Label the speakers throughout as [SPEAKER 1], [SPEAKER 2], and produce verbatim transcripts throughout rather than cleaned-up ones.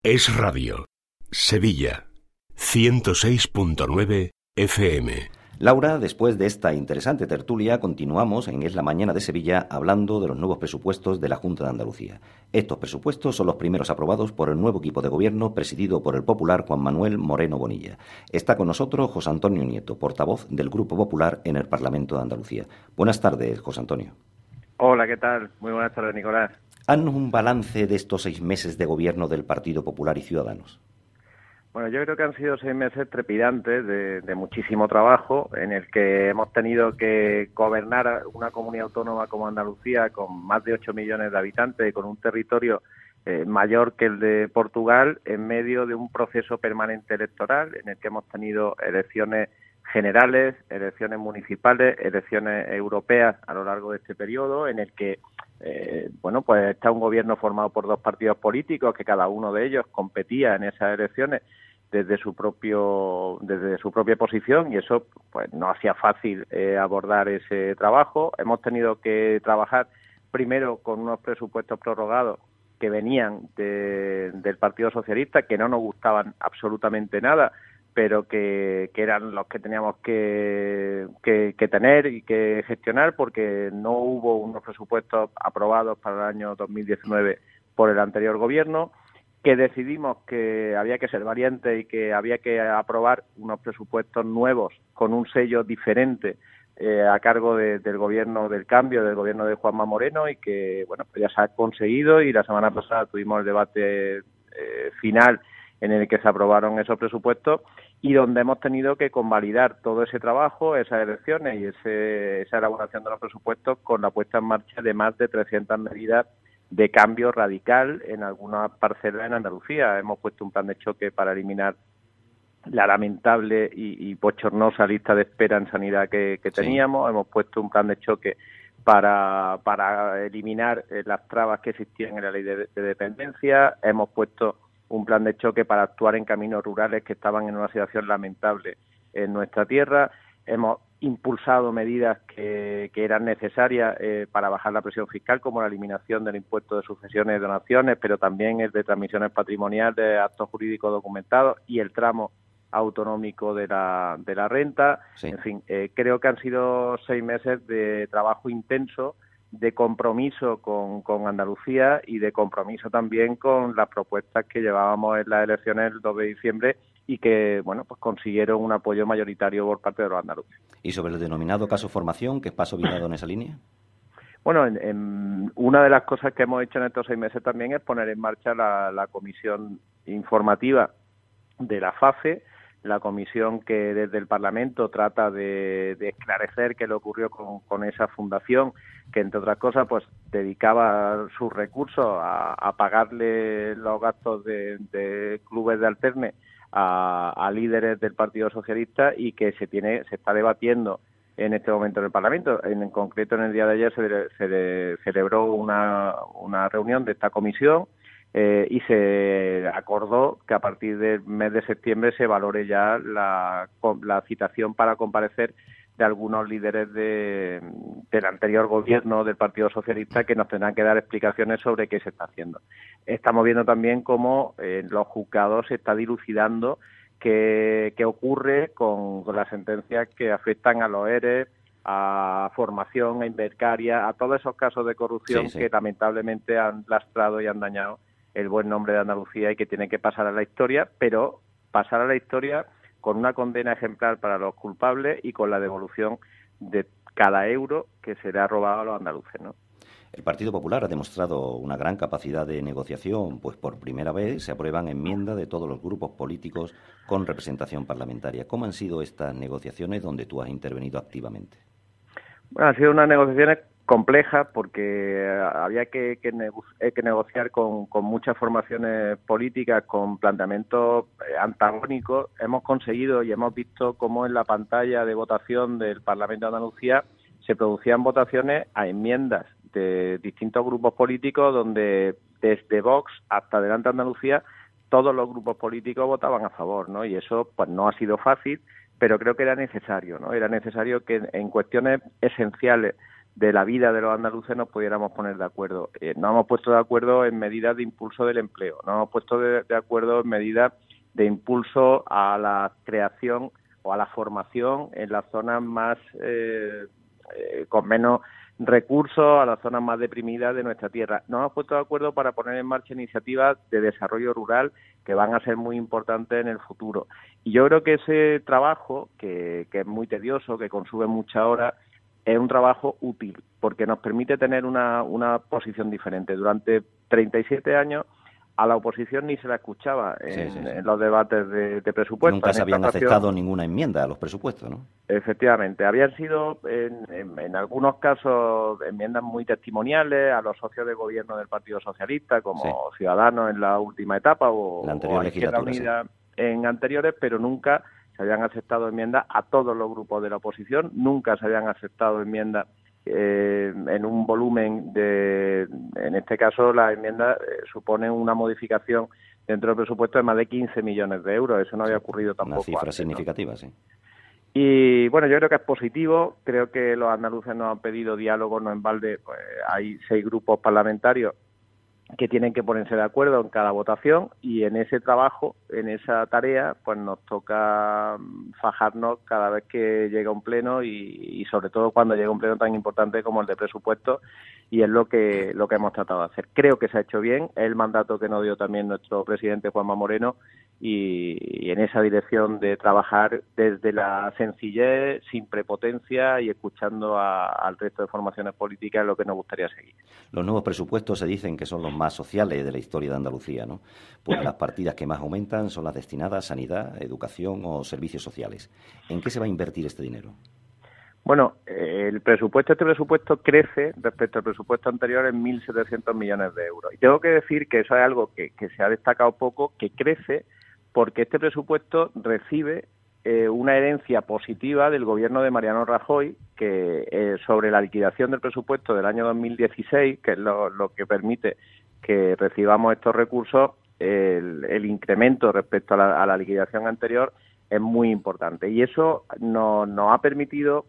[SPEAKER 1] Es Radio, Sevilla, ciento seis punto nueve F M.
[SPEAKER 2] Laura, después de esta interesante tertulia, continuamos en Es la Mañana de Sevilla hablando de los nuevos presupuestos de la Junta de Andalucía. Estos presupuestos son los primeros aprobados por el nuevo equipo de gobierno presidido por el popular Juan Manuel Moreno Bonilla. Está con nosotros José Antonio Nieto, portavoz del Grupo Popular en el Parlamento de Andalucía. Buenas tardes, José Antonio.
[SPEAKER 3] Hola, ¿qué tal? Muy buenas tardes, Nicolás.
[SPEAKER 2] Haznos un balance de estos seis meses de gobierno del Partido Popular y Ciudadanos.
[SPEAKER 3] Bueno, yo creo que han sido seis meses trepidantes de, de muchísimo trabajo, en el que hemos tenido que gobernar una comunidad autónoma como Andalucía con más de ocho millones de habitantes y con un territorio eh, mayor que el de Portugal en medio de un proceso permanente electoral en el que hemos tenido elecciones generales, elecciones municipales, elecciones europeas a lo largo de este periodo, en el que eh, bueno, pues está un gobierno formado por dos partidos políticos que cada uno de ellos competía en esas elecciones desde su propio desde su propia posición, y eso pues no hacía fácil eh, abordar ese trabajo. Hemos tenido que trabajar primero con unos presupuestos prorrogados que venían de, del Partido Socialista, que no nos gustaban absolutamente nada, pero que, que eran los que teníamos que, que, que tener y que gestionar, porque no hubo unos presupuestos aprobados para el año dos mil diecinueve por el anterior gobierno, que decidimos que había que ser valientes y que había que aprobar unos presupuestos nuevos con un sello diferente eh, a cargo de, del gobierno del cambio, del gobierno de Juanma Moreno, y que bueno, pues ya se ha conseguido, y la semana pasada tuvimos el debate eh, final en el que se aprobaron esos presupuestos y donde hemos tenido que convalidar todo ese trabajo, esas elecciones y ese, esa elaboración de los presupuestos con la puesta en marcha de más de trescientas medidas de cambio radical en algunas parcelas en Andalucía. Hemos puesto un plan de choque para eliminar la lamentable y, y bochornosa lista de espera en sanidad que, que teníamos. Sí. Hemos puesto un plan de choque para, para eliminar eh, las trabas que existían en la ley de, de dependencia. Hemos puesto un plan de choque para actuar en caminos rurales que estaban en una situación lamentable en nuestra tierra. Hemos impulsado medidas que, que eran necesarias eh, para bajar la presión fiscal, como la eliminación del impuesto de sucesiones y donaciones, pero también el de transmisiones patrimoniales, de actos jurídicos documentados y el tramo autonómico de la, de la renta. Sí. En fin, eh, creo que han sido seis meses de trabajo intenso, de compromiso con, con Andalucía y de compromiso también con las propuestas que llevábamos en las elecciones el dos de diciembre y que, bueno, pues consiguieron un apoyo mayoritario por parte de los andaluces.
[SPEAKER 2] ¿Y sobre el denominado caso formación, qué paso viene dado en esa línea?
[SPEAKER 3] Bueno, en, en una de las cosas que hemos hecho en estos seis meses también es poner en marcha la, la comisión informativa de la FAFE, la comisión que desde el Parlamento trata de, de esclarecer qué le ocurrió con, con esa fundación, que entre otras cosas pues dedicaba sus recursos a, a pagarle los gastos de, de clubes de alterne a, a líderes del Partido Socialista, y que se tiene se está debatiendo en este momento en el Parlamento. En, en concreto, en el día de ayer se, se celebró una, una reunión de esta comisión eh, y se acordó que a partir del mes de septiembre se valore ya la, la citación para comparecer de algunos líderes de, del anterior gobierno del Partido Socialista, que nos tendrán que dar explicaciones sobre qué se está haciendo. Estamos viendo también cómo en los juzgados se está dilucidando qué, qué ocurre con, con las sentencias que afectan a los E R E, a formación, a Invercaria, a todos esos casos de corrupción sí, sí. que lamentablemente han lastrado y han dañado el buen nombre de Andalucía y que tienen que pasar a la historia, pero pasar a la historia con una condena ejemplar para los culpables y con la devolución de cada euro que se le ha robado a los andaluces, ¿no?
[SPEAKER 2] El Partido Popular ha demostrado una gran capacidad de negociación, pues por primera vez se aprueban enmiendas de todos los grupos políticos con representación parlamentaria. ¿Cómo han sido estas negociaciones donde tú has intervenido activamente?
[SPEAKER 3] Bueno, han sido unas negociaciones complejas porque había que, que, nego- que negociar con, con muchas formaciones políticas, con planteamientos antagónicos. Hemos conseguido y hemos visto cómo en la pantalla de votación del Parlamento de Andalucía se producían votaciones a enmiendas de distintos grupos políticos, donde desde Vox hasta Adelante Andalucía todos los grupos políticos votaban a favor, ¿no? Y eso pues no ha sido fácil, pero creo que era necesario, ¿no? Era necesario que en cuestiones esenciales de la vida de los andaluces nos pudiéramos poner de acuerdo. Eh, nos hemos puesto de acuerdo en medidas de impulso del empleo, nos hemos puesto de, de acuerdo en medidas de impulso a la creación o a la formación en las zonas más eh, eh, con menos recursos, a las zonas más deprimidas de nuestra tierra. Nos hemos puesto de acuerdo para poner en marcha iniciativas de desarrollo rural que van a ser muy importantes en el futuro. Y yo creo que ese trabajo, que, que es muy tedioso, que consume muchas horas, es un trabajo útil, porque nos permite tener una, una posición diferente. Durante treinta y siete años a la oposición ni se la escuchaba en, sí, sí, sí. en los debates de, de presupuestos.
[SPEAKER 2] Nunca se habían ocasión, aceptado ninguna enmienda a los presupuestos, ¿no?
[SPEAKER 3] Efectivamente. Habían sido, en, en, en algunos casos, enmiendas muy testimoniales a los socios de gobierno del Partido Socialista, como sí. Ciudadanos en la última etapa o,
[SPEAKER 2] la anterior
[SPEAKER 3] o
[SPEAKER 2] legislatura,
[SPEAKER 3] Unida
[SPEAKER 2] sí.
[SPEAKER 3] en anteriores, pero nunca se habían aceptado enmiendas a todos los grupos de la oposición, nunca se habían aceptado enmiendas eh, en un volumen de, en este caso las enmiendas eh, suponen una modificación dentro del presupuesto de más de quince millones de euros, eso no había ocurrido tampoco.
[SPEAKER 2] Una cifra
[SPEAKER 3] antes,
[SPEAKER 2] significativa,
[SPEAKER 3] ¿no?
[SPEAKER 2] Sí.
[SPEAKER 3] Y bueno, yo creo que es positivo, creo que los andaluces nos han pedido diálogo, no en balde, pues hay seis grupos parlamentarios que tienen que ponerse de acuerdo en cada votación y en ese trabajo, en esa tarea, pues nos toca fajarnos cada vez que llega un pleno y, y sobre todo cuando llega un pleno tan importante como el de presupuestos, y es lo que lo que hemos tratado de hacer. Creo que se ha hecho bien, es el mandato que nos dio también nuestro presidente Juanma Moreno y, y en esa dirección de trabajar desde la sencillez, sin prepotencia y escuchando a, al resto de formaciones políticas, es lo que nos gustaría seguir.
[SPEAKER 2] Los nuevos presupuestos se dicen que son los más sociales de la historia de Andalucía, ¿no? Pues las partidas que más aumentan son las destinadas a sanidad, educación o servicios sociales. ¿En qué se va a invertir este dinero?
[SPEAKER 3] Bueno, el presupuesto, este presupuesto crece respecto al presupuesto anterior en mil setecientos millones de euros. Y tengo que decir que eso es algo que, que se ha destacado poco, que crece porque este presupuesto recibe eh, una herencia positiva del gobierno de Mariano Rajoy, que eh, sobre la liquidación del presupuesto del año dos mil dieciséis, que es lo, lo que permite que recibamos estos recursos, el, el incremento respecto a la, a la liquidación anterior es muy importante. Y eso nos, nos ha permitido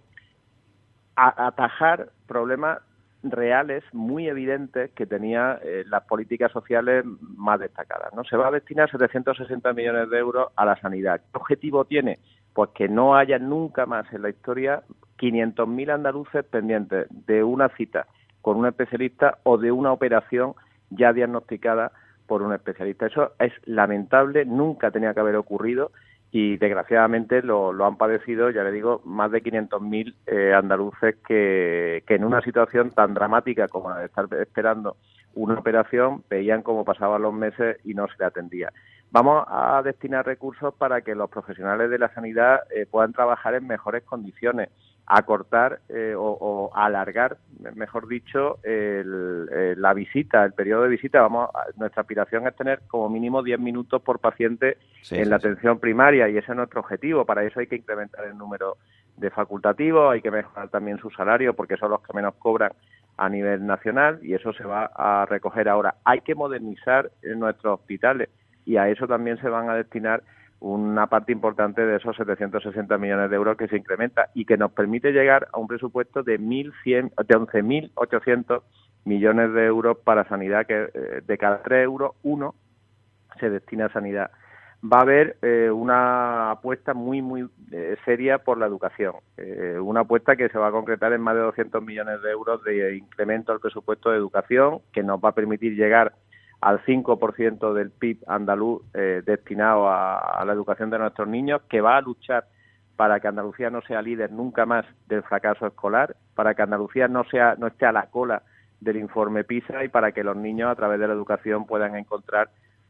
[SPEAKER 3] a, atajar problemas reales muy evidentes que tenía eh, las políticas sociales más destacadas, ¿no? Se va a destinar setecientos sesenta millones de euros a la sanidad. ¿Qué objetivo tiene? Pues que no haya nunca más en la historia quinientos mil andaluces pendientes de una cita con un especialista o de una operación ya diagnosticada por un especialista. Eso es lamentable, nunca tenía que haber ocurrido y desgraciadamente lo, lo han padecido, ya le digo, más de quinientos mil eh, andaluces que, que en una situación tan dramática como la de estar esperando una operación veían cómo pasaban los meses y no se le atendía. Vamos a destinar recursos para que los profesionales de la sanidad eh, puedan trabajar en mejores condiciones, acortar eh, o, o alargar, mejor dicho, el, el, la visita, el periodo de visita. Vamos, a, nuestra aspiración es tener como mínimo diez minutos por paciente sí, en sí, la atención sí. primaria y ese es nuestro objetivo. Para eso hay que incrementar el número de facultativos, hay que mejorar también su salario porque son los que menos cobran a nivel nacional y eso se va a recoger ahora. Hay que modernizar nuestros hospitales y a eso también se van a destinar una parte importante de esos setecientos sesenta millones de euros que se incrementa y que nos permite llegar a un presupuesto de mil cien, de once mil ochocientos millones de euros para sanidad, que eh, de cada tres euros, uno se destina a sanidad. Va a haber eh, una apuesta muy, muy eh, seria por la educación, eh, una apuesta que se va a concretar en más de doscientos millones de euros de incremento al presupuesto de educación, que nos va a permitir llegar al cinco por ciento del P I B andaluz eh, destinado a, a la educación de nuestros niños, que va a luchar para que Andalucía no sea líder nunca más del fracaso escolar, para que Andalucía no sea no esté a la cola del informe PISA y para que los niños a través de la educación puedan encontrar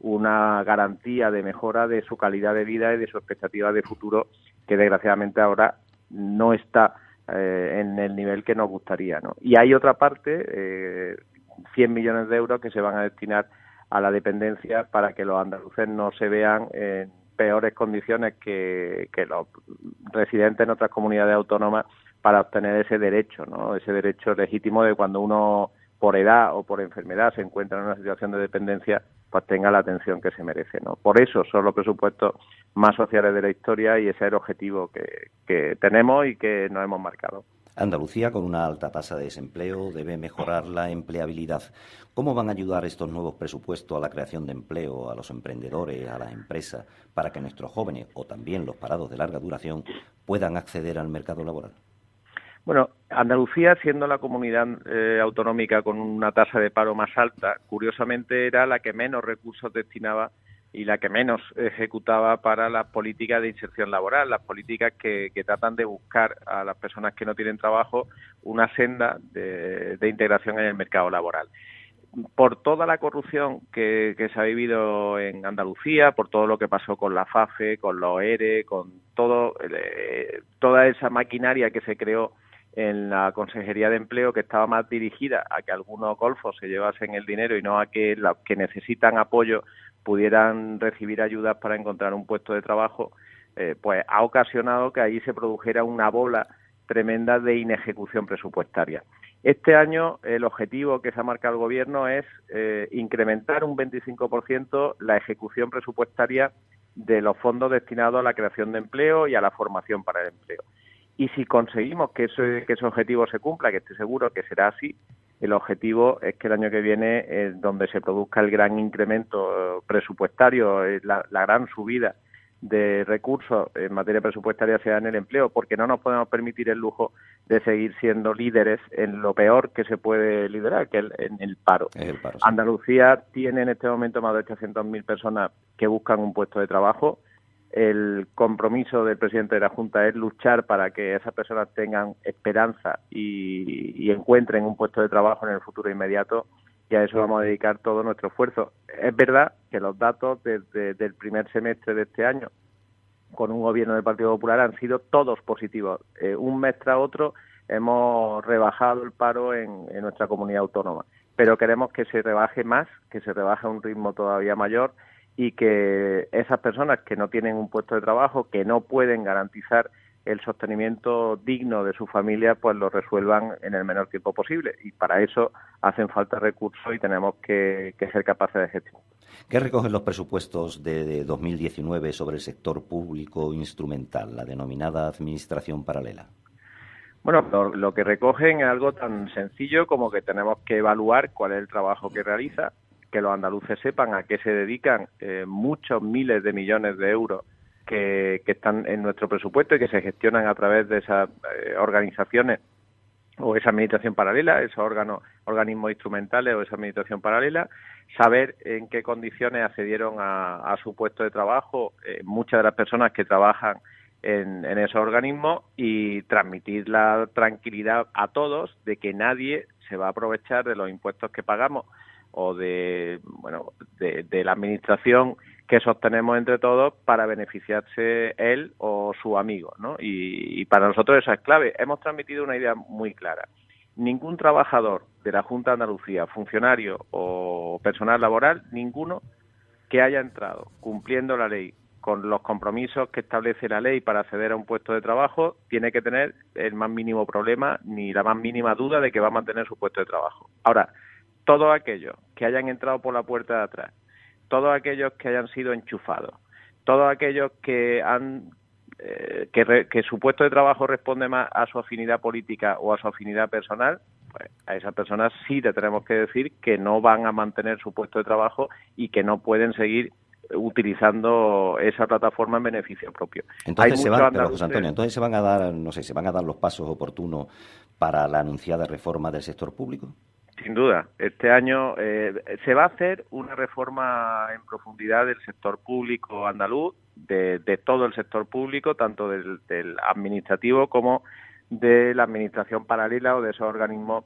[SPEAKER 3] una garantía de mejora de su calidad de vida y de su expectativa de futuro, que desgraciadamente ahora no está eh, en el nivel que nos gustaría, ¿no? Y hay otra parte, eh, cien millones de euros que se van a destinar a la dependencia para que los andaluces no se vean en peores condiciones que, que los residentes en otras comunidades autónomas para obtener ese derecho, ¿no? Ese derecho legítimo de cuando uno por edad o por enfermedad se encuentra en una situación de dependencia, pues tenga la atención que se merece, ¿no? Por eso son los presupuestos más sociales de la historia y ese es el objetivo que, que tenemos y que nos hemos marcado.
[SPEAKER 2] Andalucía, con una alta tasa de desempleo, debe mejorar la empleabilidad. ¿Cómo van a ayudar estos nuevos presupuestos a la creación de empleo, a los emprendedores, a las empresas, para que nuestros jóvenes o también los parados de larga duración puedan acceder al mercado laboral?
[SPEAKER 3] Bueno, Andalucía, siendo la comunidad eh, autonómica con una tasa de paro más alta, curiosamente era la que menos recursos destinaba y la que menos ejecutaba para las políticas de inserción laboral, las políticas que, que tratan de buscar a las personas que no tienen trabajo una senda de, de integración en el mercado laboral. Por toda la corrupción que, que se ha vivido en Andalucía, por todo lo que pasó con la FAFE, con los E R E, con todo eh, toda esa maquinaria que se creó en la Consejería de Empleo, que estaba más dirigida a que algunos golfos se llevasen el dinero y no a que los que necesitan apoyo pudieran recibir ayudas para encontrar un puesto de trabajo, eh, pues ha ocasionado que allí se produjera una bola tremenda de inejecución presupuestaria. Este año el objetivo que se ha marcado el Gobierno es eh, incrementar un veinticinco por ciento la ejecución presupuestaria de los fondos destinados a la creación de empleo y a la formación para el empleo. Y si conseguimos que ese, que ese objetivo se cumpla, que estoy seguro que será así, el objetivo es que el año que viene, eh, donde se produzca el gran incremento presupuestario, eh, la, la gran subida de recursos en materia presupuestaria sea en el empleo, porque no nos podemos permitir el lujo de seguir siendo líderes en lo peor que se puede liderar, que es en el paro.
[SPEAKER 2] Es el paro, sí.
[SPEAKER 3] Andalucía tiene en este momento más de ochocientas mil personas que buscan un puesto de trabajo. El compromiso del presidente de la Junta es luchar para que esas personas tengan esperanza y, y encuentren un puesto de trabajo en el futuro inmediato, y a eso vamos a dedicar todo nuestro esfuerzo. Es verdad que los datos desde el primer semestre de este año, con un gobierno del Partido Popular, han sido todos positivos. Eh, un mes tras otro hemos rebajado el paro en, en nuestra comunidad autónoma, pero queremos que se rebaje más, que se rebaje a un ritmo todavía mayor, y que esas personas que no tienen un puesto de trabajo, que no pueden garantizar el sostenimiento digno de su familia, pues lo resuelvan en el menor tiempo posible. Y para eso hacen falta recursos y tenemos que, que ser capaces de gestionar.
[SPEAKER 2] ¿Qué recogen los presupuestos de, de dos mil diecinueve sobre el sector público instrumental, la denominada administración paralela?
[SPEAKER 3] Bueno, lo, lo que recogen es algo tan sencillo como que tenemos que evaluar cuál es el trabajo que realiza, que los andaluces sepan a qué se dedican eh, muchos miles de millones de euros que, que están en nuestro presupuesto y que se gestionan a través de esas eh, organizaciones o esa administración paralela, esos órganos, organismos instrumentales o esa administración paralela, saber en qué condiciones accedieron a, a su puesto de trabajo eh, muchas de las personas que trabajan en, en esos organismos, y transmitir la tranquilidad a todos de que nadie se va a aprovechar de los impuestos que pagamos o de bueno de, de la administración que sostenemos entre todos para beneficiarse él o su amigo, ¿no? Y, y para nosotros eso es clave. Hemos transmitido una idea muy clara. Ningún trabajador de la Junta de Andalucía, funcionario o personal laboral, ninguno que haya entrado cumpliendo la ley con los compromisos que establece la ley para acceder a un puesto de trabajo, tiene que tener el más mínimo problema ni la más mínima duda de que va a mantener su puesto de trabajo. Ahora, todos aquellos que hayan entrado por la puerta de atrás, todos aquellos que hayan sido enchufados, todos aquellos que han eh, que, re, que su puesto de trabajo responde más a su afinidad política o a su afinidad personal, pues a esas personas sí le tenemos que decir que no van a mantener su puesto de trabajo y que no pueden seguir utilizando esa plataforma en beneficio propio.
[SPEAKER 2] Entonces se van, pero José Antonio, entonces se van a dar, no sé, se van a dar los pasos oportunos para la anunciada reforma del sector público.
[SPEAKER 3] Sin duda, este año eh, se va a hacer una reforma en profundidad del sector público andaluz, de, de todo el sector público, tanto del, del administrativo como de la administración paralela o de esos organismos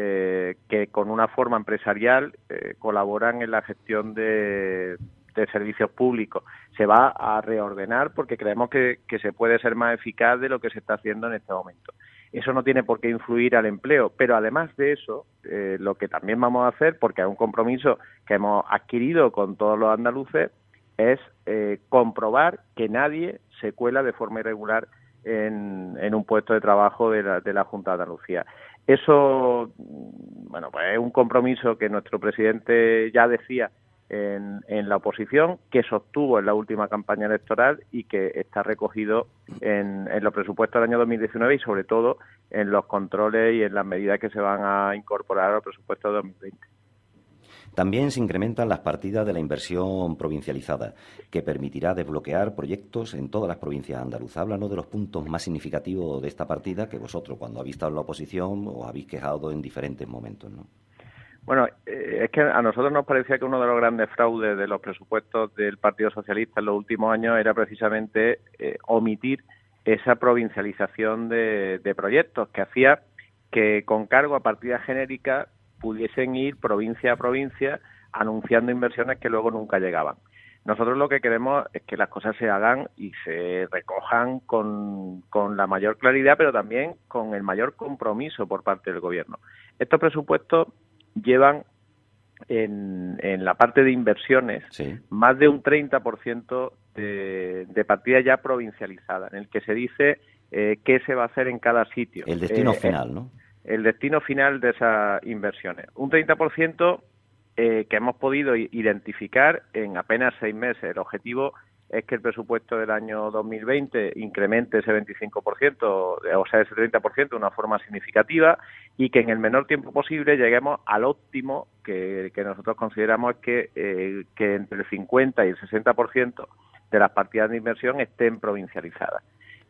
[SPEAKER 3] eh, que con una forma empresarial eh, colaboran en la gestión de, de servicios públicos. Se va a reordenar porque creemos que, que se puede ser más eficaz de lo que se está haciendo en este momento. Eso no tiene por qué influir al empleo, pero además de eso, eh, lo que también vamos a hacer, porque es un compromiso que hemos adquirido con todos los andaluces, es eh, comprobar que nadie se cuela de forma irregular en, en un puesto de trabajo de la, de la Junta de Andalucía. Eso, bueno, pues es un compromiso que nuestro presidente ya decía en, en la oposición, que sostuvo en la última campaña electoral y que está recogido en, en los presupuestos del año dos mil diecinueve y sobre todo en los controles y en las medidas que se van a incorporar a los presupuestos de dos mil veinte.
[SPEAKER 2] También se incrementan las partidas de la inversión provincializada, que permitirá desbloquear proyectos en todas las provincias andaluzas. Háblanos de los puntos más significativos de esta partida que vosotros, cuando habéis estado en la oposición, os habéis quejado en diferentes momentos, ¿no?
[SPEAKER 3] Bueno, eh, es que a nosotros nos parecía que uno de los grandes fraudes de los presupuestos del Partido Socialista en los últimos años era precisamente eh, omitir esa provincialización de, de proyectos que hacía que con cargo a partidas genéricas pudiesen ir provincia a provincia anunciando inversiones que luego nunca llegaban. Nosotros lo que queremos es que las cosas se hagan y se recojan con, con la mayor claridad, pero también con el mayor compromiso por parte del Gobierno. Estos presupuestos llevan en, en la parte de inversiones sí. más de un treinta por ciento de, de partidas ya provincializadas, en el que se dice eh, qué se va a hacer en cada sitio.
[SPEAKER 2] El destino
[SPEAKER 3] eh,
[SPEAKER 2] final, ¿no?
[SPEAKER 3] El destino final de esas inversiones. Un treinta por ciento eh, que hemos podido identificar en apenas seis meses. El objetivo es que el presupuesto del año dos mil veinte incremente ese veinticinco por ciento, o sea, ese treinta por ciento de una forma significativa y que en el menor tiempo posible lleguemos al óptimo que, que nosotros consideramos que, eh, que entre el cincuenta y el sesenta por ciento de las partidas de inversión estén provincializadas.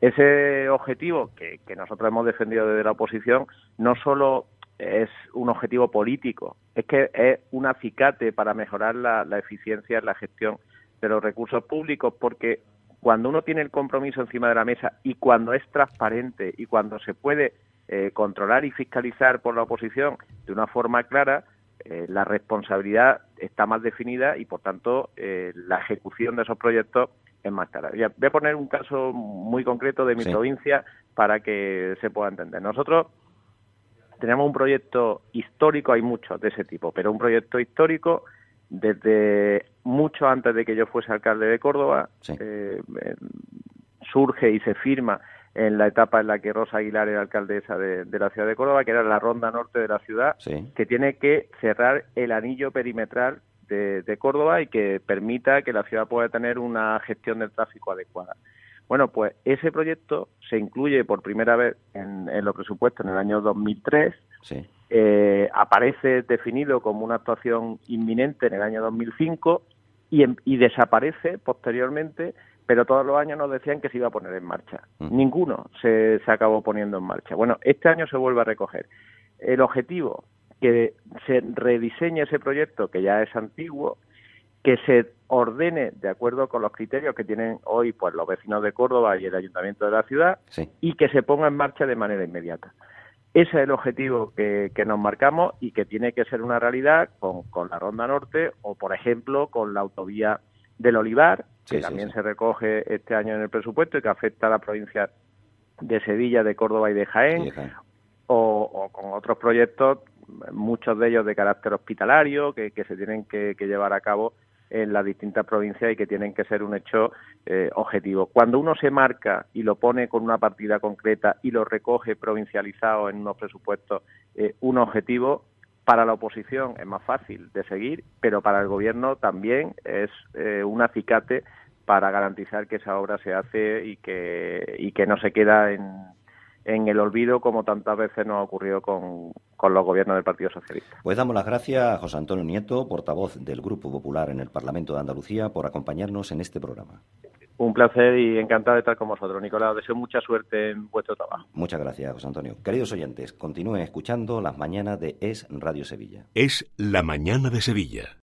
[SPEAKER 3] Ese objetivo que, que nosotros hemos defendido desde la oposición no solo es un objetivo político, es que es un acicate para mejorar la, la eficiencia en la gestión de los recursos públicos, porque cuando uno tiene el compromiso encima de la mesa y cuando es transparente y cuando se puede eh, controlar y fiscalizar por la oposición de una forma clara, eh, la responsabilidad está más definida y, por tanto, eh, la ejecución de esos proyectos es más clara. Voy a poner un caso muy concreto de mi sí. provincia para que se pueda entender. Nosotros tenemos un proyecto histórico, hay muchos de ese tipo, pero un proyecto histórico desde mucho antes de que yo fuese alcalde de Córdoba, sí. eh, eh, surge y se firma en la etapa en la que Rosa Aguilar era alcaldesa de, de la ciudad de Córdoba, que era la ronda norte de la ciudad, sí. que tiene que cerrar el anillo perimetral de, de Córdoba y que permita que la ciudad pueda tener una gestión del tráfico adecuada. Bueno, pues ese proyecto se incluye por primera vez en, en los presupuestos en el año dos mil tres, sí. eh, aparece definido como una actuación inminente en el año dos mil cinco y, en, y desaparece posteriormente, pero todos los años nos decían que se iba a poner en marcha. Uh-huh. Ninguno se, se acabó poniendo en marcha. Bueno, este año se vuelve a recoger. El objetivo, que se rediseñe ese proyecto que ya es antiguo, que se ordene de acuerdo con los criterios que tienen hoy pues los vecinos de Córdoba y el Ayuntamiento de la ciudad, sí. y que se ponga en marcha de manera inmediata. Ese es el objetivo que, que nos marcamos y que tiene que ser una realidad con, con la Ronda Norte o, por ejemplo, con la autovía del Olivar, que sí, también sí, sí. se recoge este año en el presupuesto y que afecta a la provincia de Sevilla, de Córdoba y de Jaén, sí, Jaén. O, o con otros proyectos, muchos de ellos de carácter hospitalario, que, que se tienen que, que llevar a cabo en las distintas provincias y que tienen que ser un hecho eh, objetivo. Cuando uno se marca y lo pone con una partida concreta y lo recoge provincializado en unos presupuestos, eh, un objetivo, para la oposición es más fácil de seguir, pero para el gobierno también es eh, un acicate para garantizar que esa obra se hace y que, y que no se queda en, en el olvido como tantas veces nos ha ocurrido con, con los gobiernos del Partido Socialista.
[SPEAKER 2] Pues damos las gracias a José Antonio Nieto, portavoz del Grupo Popular en el Parlamento de Andalucía, por acompañarnos en este programa.
[SPEAKER 3] Un placer y encantado de estar con vosotros, Nicolás. Deseo mucha suerte en vuestro trabajo.
[SPEAKER 2] Muchas gracias, José Antonio. Queridos oyentes, continúen escuchando las mañanas de Es Radio Sevilla.
[SPEAKER 1] Es la mañana de Sevilla.